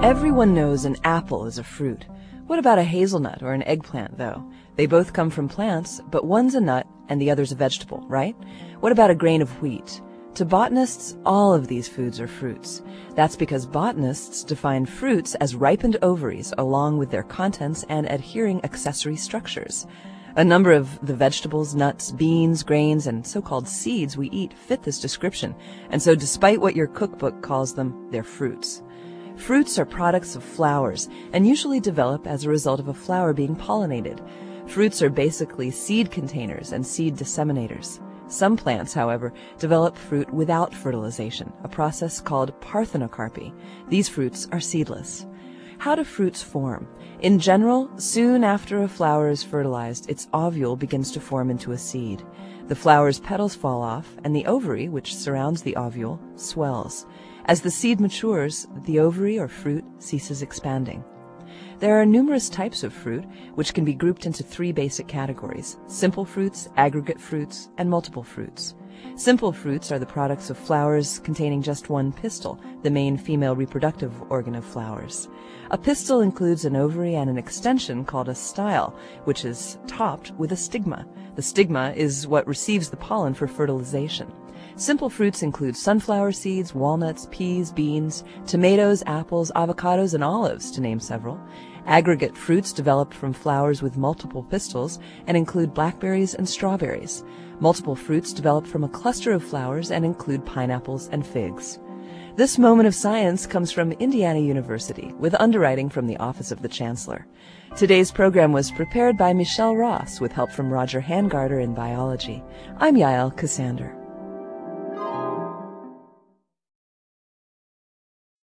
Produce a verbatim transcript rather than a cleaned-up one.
Everyone knows an apple is a fruit. What about a hazelnut or an eggplant, though? They both come from plants, but one's a nut and the other's a vegetable, right? What about a grain of wheat? To botanists, all of these foods are fruits. That's because botanists define fruits as ripened ovaries along with their contents and adhering accessory structures. A number of the vegetables, nuts, beans, grains, and so-called seeds we eat fit this description, and so despite what your cookbook calls them, they're fruits. Fruits are products of flowers and usually develop as a result of a flower being pollinated. Fruits are basically seed containers and seed disseminators. Some plants, however, develop fruit without fertilization, a process called parthenocarpy. These fruits are seedless. How do fruits form? In general, soon after a flower is fertilized, its ovule begins to form into a seed. The flower's petals fall off, and the ovary, which surrounds the ovule, swells. As the seed matures, the ovary or fruit ceases expanding. There are numerous types of fruit, which can be grouped into three basic categories: simple fruits, aggregate fruits, and multiple fruits. Simple fruits are the products of flowers containing just one pistil, the main female reproductive organ of flowers. A pistil includes an ovary and an extension called a style, which is topped with a stigma. The stigma is what receives the pollen for fertilization. Simple fruits include sunflower seeds, walnuts, peas, beans, tomatoes, apples, avocados, and olives, to name several. Aggregate fruits develop from flowers with multiple pistils and include blackberries and strawberries. Multiple fruits develop from a cluster of flowers and include pineapples and figs. This moment of science comes from Indiana University, with underwriting from the Office of the Chancellor. Today's program was prepared by Michelle Ross, with help from Roger Hangarter in biology. I'm Yael Cassander.